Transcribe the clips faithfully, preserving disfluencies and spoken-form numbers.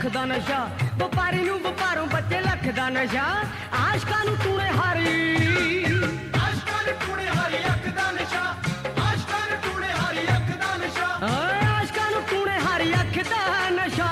दा नशा, व्यापारी नूं व्यापारों बच्चे लख दा नशा, आशकां नूं टूणे हारी, आशकां नूं टूणे हारी अख दा नशा, आशकां नूं टूणे हारी अख दा नशा, आशकां नूं टूणे हारी अख दा नशा।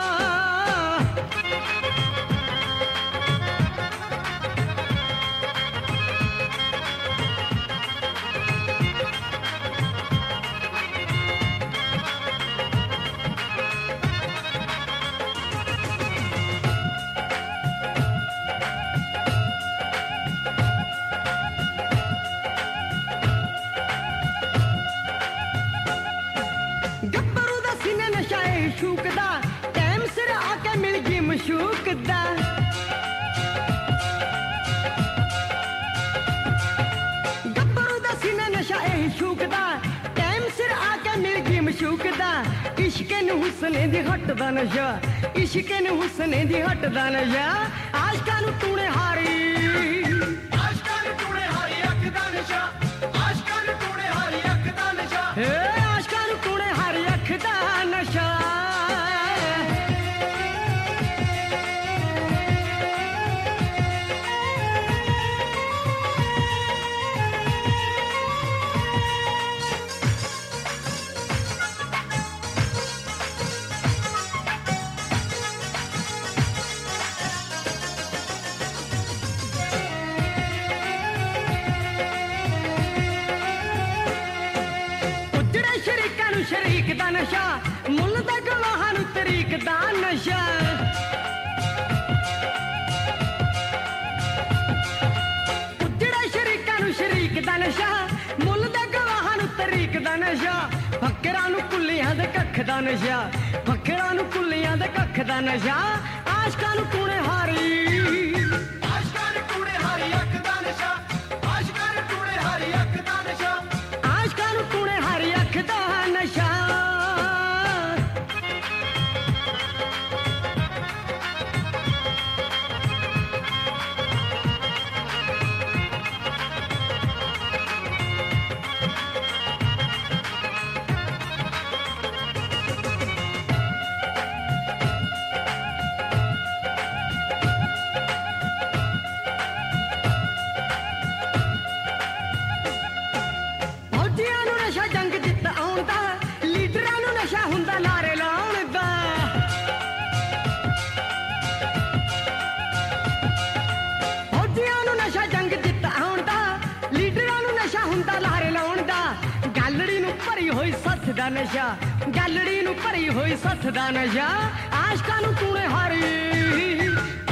शूकदा टाइम सिर आके मिल गई मशूकदा, गब्बरू दा सीना नशा एही शूकदा टाइम सिर आके मिल गई मशूकदा। इश्के नूं हुस्ने दी हट दा नशा, इश्के नूं हुस्ने दी हट दा नशा, आशकां नूं टूणे हारी, आशकां नूं टूणे हारी अख दा नशा, आशकां नूं टूणे हारी अख दा नशा, आशकां नूं टूणे हारी अख दा नशा। शरीक दा नशा, मुल दा गवाहां नूं तरीक दा नशा, उजड़ा शरीकां नूं शरीक दा नशा, मुल दा गवाहां नूं तरीक दा नशा, फकरां नूं कुल्लियां दे कख दा नशा, फकरां नूं कुल्लियां दे कख दा नशा, आशकां नूं टूणे हारी, आशकां नूं टूणे हारी अख दा नशा, आशकां नूं टूणे हारी अख दा नशा, आशकां नूं टूणे हारी अख दा नशा। जंग जित आउण दा, लीडरां नूं नशा हुंदा नारे लाउण दा, फौजियां नूं नशा जंग जित आउण दा, लीडरां नूं नशा हुंदा नारे लाउण दा, गैलरी नूं भरी होई सत्थ दा नशा, गैलरी नूं भरी होई सत्थ दा नशा, आशकां नूं टूणे हारी,